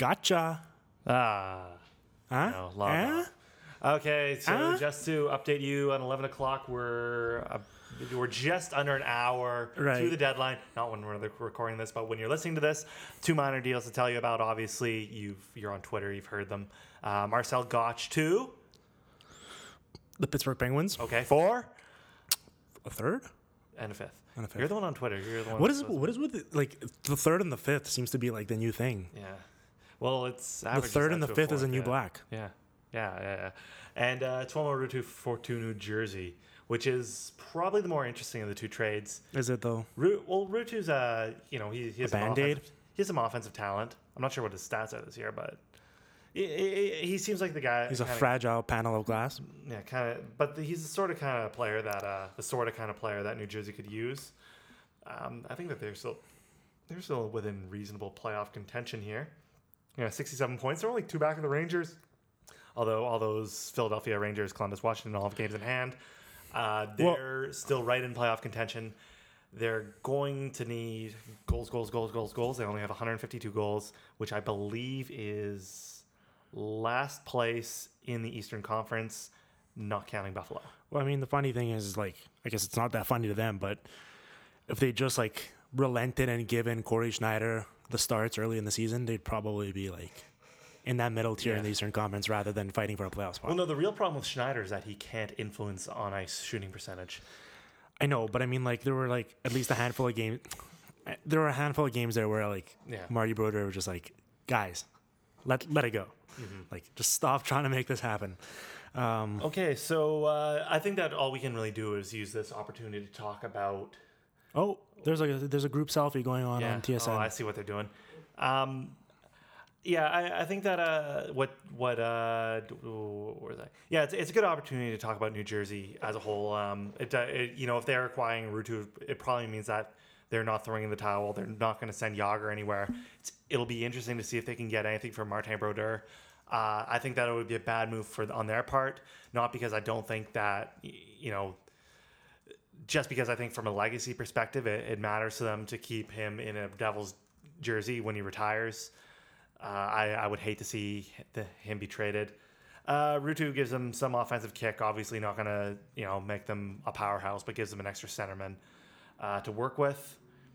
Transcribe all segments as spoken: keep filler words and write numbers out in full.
Gotcha. Ah. Huh? No, log Eh? off. Okay, so Huh? just to update you, on eleven o'clock, we're uh, we're just under an hour Right. to the deadline. Not when we're recording this, but when you're listening to this. Two minor deals to tell you about. Obviously, you've you're on Twitter, you've heard them. Uh, Marcel Gotch to The Pittsburgh Penguins. okay four A third? and a fifth. And a fifth. You're the one on Twitter. You're the one. What that's is supposed what is with it, like the third and the fifth seems to be like the new thing. to- Yeah. Well, it's The averages third out and the to a fifth is a fourth, new yeah. black. Yeah, yeah, yeah, yeah. And uh, Tuomo Ruutu for to New Jersey, which is probably the more interesting of the two trades. Is it though? Ru- well, Ruutu's uh, you know, he, he has A some Band-Aid? offensive, he has some offensive talent. I'm not sure what his stats are this year, but he, he, he seems like the guy. He's a kinda, fragile panel of glass. yeah, kind of. But the, he's the sort of kind of player that uh, the sort of kind of player that New Jersey could use. Um, I think that they're still they're still within reasonable playoff contention here. You know, sixty-seven points. They're only two back of the Rangers. Although all those Philadelphia Rangers, Columbus, Washington, all have games in hand, uh, they're Well- still right in playoff contention. They're going to need goals, goals, goals, goals, goals. They only have one hundred fifty-two goals, which I believe is last place in the Eastern Conference, not counting Buffalo. Well, I mean, the funny thing is, like, I guess it's not that funny to them, but if they just like relented and given Corey Schneider the starts early in the season, they'd probably be like in that middle tier in Yeah. the Eastern Conference rather than fighting for a playoff spot. Well, no, the real problem with Schneider is that he can't influence on ice shooting percentage. I know, but I mean, like, there were like at least a handful of games. There were a handful of games there where like Yeah. Marty Brodeur was just like, guys, let let it go, like just stop trying to make this happen. Um, Okay, so uh, I think that all we can really do is use this opportunity to talk about. oh, there's like a, there's a group selfie going on Yeah. on T S N. Oh, I see what they're doing. Um, yeah, I, I think that uh, what what uh, d- ooh, where was I? Yeah, it's, it's a good opportunity to talk about New Jersey as a whole. Um, it, uh, it you know if they're acquiring Ruutu, it probably means that they're not throwing in the towel. They're not going to send Yager anywhere. It's, it'll be interesting to see if they can get anything from Martin Brodeur. Uh, I think that it would be a bad move for on their part, not because I don't think that y- you know. Just because I think from a legacy perspective, it, it matters to them to keep him in a Devils jersey when he retires. Uh, I, I would hate to see the, him be traded. Uh, Ruutu gives them some offensive kick. Obviously, not going to you know make them a powerhouse, but gives them an extra centerman uh, to work with.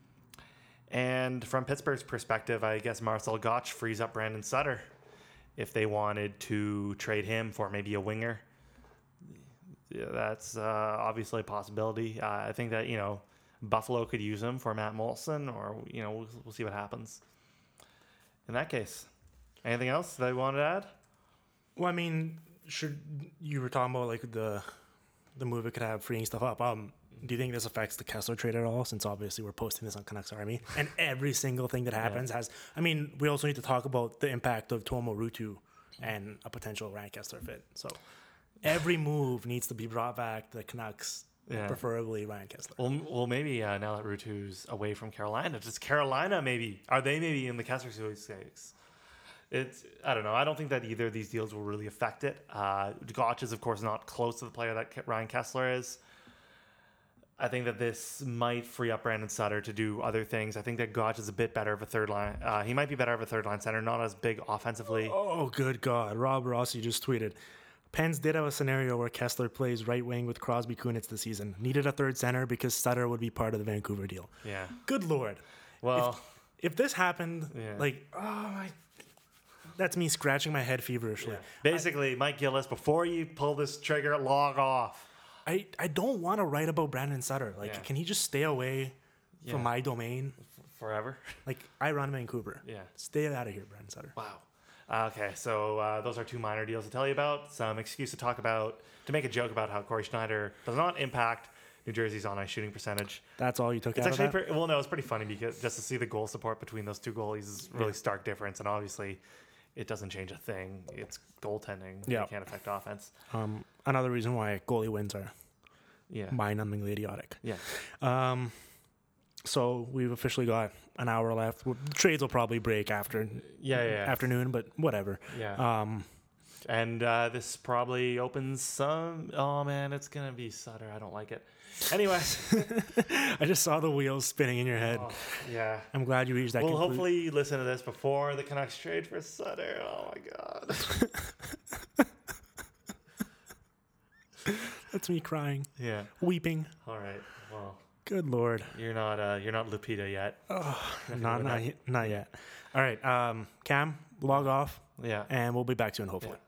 And from Pittsburgh's perspective, I guess Marcel Gotch frees up Brandon Sutter if they wanted to trade him for maybe a winger. Yeah, that's uh, obviously a possibility. Uh, I think that you know Buffalo could use him for Matt Molson, or you know we'll, we'll see what happens. In that case, anything else that you wanted to add? Well, I mean, should you were talking about like the the move it could have freeing stuff up. Um, do you think this affects the Kessler trade at all? Since obviously we're posting this on Canucks Army, and every single thing that happens has. I mean, we also need to talk about the impact of Tuomo Ruutu and a potential Ryan Kessler fit. So every move needs to be brought back to the Canucks, Yeah. preferably Ryan Kessler. Well, well, maybe uh, now that Ruutu's away from Carolina, does Carolina maybe are they maybe in the Kessler sweepstakes? It's I don't know. I don't think that either of these deals will really affect it. Uh, Gotch is of course not close to the player that Ke- Ryan Kessler is. I think that this might free up Brandon Sutter to do other things. I think that Gotch is a bit better of a third line. Uh, he might be better of a third line center, not as big offensively. Oh, good God. Rob Rossi just tweeted. Pens did have a scenario where Kessler plays right wing with Crosby Kunitz this season. Needed a third center because Sutter would be part of the Vancouver deal. Yeah. Good Lord. Well, If this happened, Yeah. like, oh my, that's me scratching my head feverishly. basically, Mike Gillis, before you pull this trigger, log off. I, I don't want to write about Brandon Sutter. Like, Yeah. can he just stay away Yeah. from my domain? Forever. Like, I run Vancouver. Yeah. Stay out of here, Brandon Sutter. Wow. Okay, so uh, those are two minor deals to tell you about. Some excuse to talk about, to make a joke about how Corey Schneider does not impact New Jersey's on-ice shooting percentage. That's all you took It's out actually of that? pretty, well, no, it's pretty funny because just to see the goal support between those two goalies is really stark difference, and obviously, it doesn't change a thing. It's goaltending. Yeah. It can't affect offense. Um, another reason why goalie wins are Yeah. mind-numbingly idiotic. Yeah. Um, so we've officially got an hour left. Well, trades will probably break after Yeah. Yeah. yeah. afternoon, but whatever. yeah. Um, and uh, this probably opens some. Oh man, it's gonna be Sutter. I don't like it. Anyway, I just saw the wheels spinning in your head. oh, yeah. I'm glad you reached that. Well, conclu- hopefully you listen to this before the Canucks trade for Sutter. Oh my god. That's me crying, Yeah. weeping. All right. Well, Good Lord. you're not uh, you're not Lupita yet. Oh, not, not, yet- not yet. All right. Um, Cam, log off, Yeah. and we'll be back soon, hopefully. Yeah.